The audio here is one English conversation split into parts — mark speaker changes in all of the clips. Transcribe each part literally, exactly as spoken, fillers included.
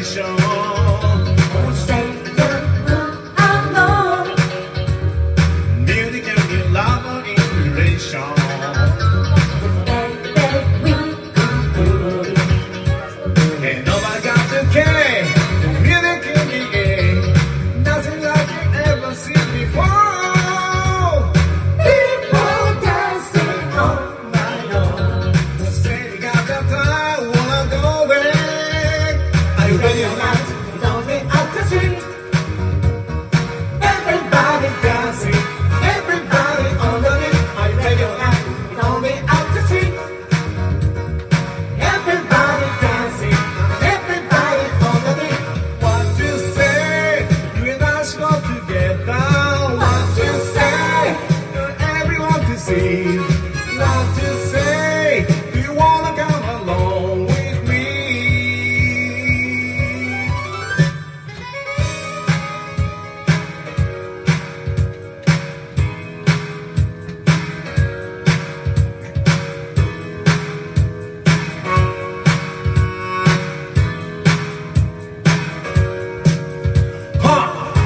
Speaker 1: inspiration. Won't you say you're alone? Music can give love or inspiration. And nobody got to care. Music can be gay. Nothing like you ever seen before. What to say? Do you wanna come along with me? Huh.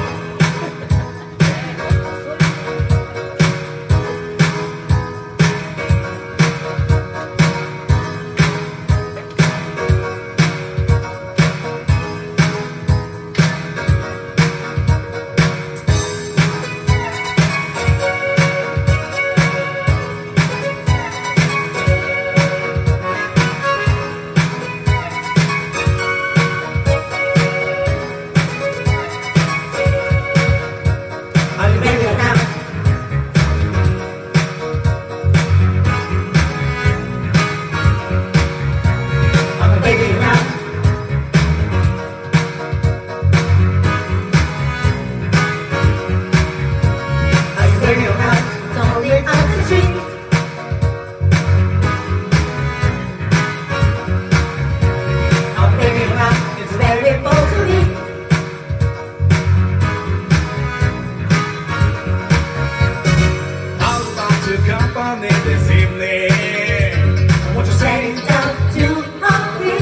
Speaker 1: This evening, what you say down to me?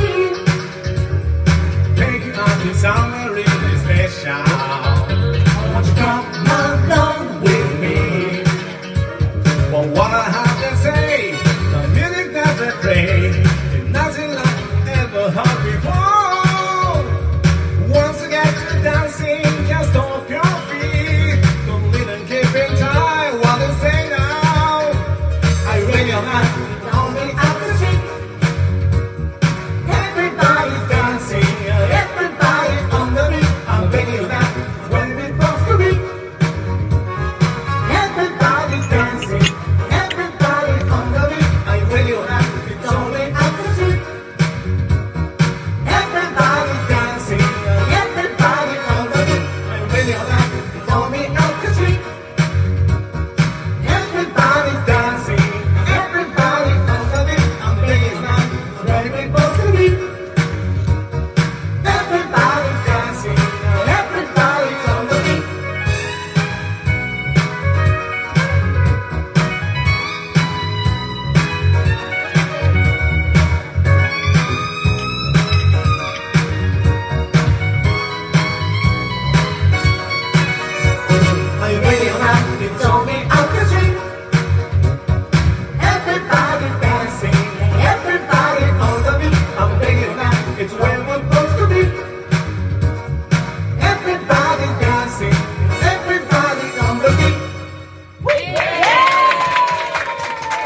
Speaker 1: Take you out to somewhere really special. Won't you come along with me? For what I have to say, the music that I play is nothing like ever heard before. Once you get to dancing, can't stop your feet. Don't leave and keep in time. What I say now? Tell me out the street. Everybody's dancing, everybody's on the beat. I'm begging you now, when we supposed to be. Everybody's dancing, everybody's on the beat. I'm begging you now, tell me out the street. Everybody's dancing, everybody's on the beat. I'm begging you now, tell me out the street. Everybody's dancing. Everybody,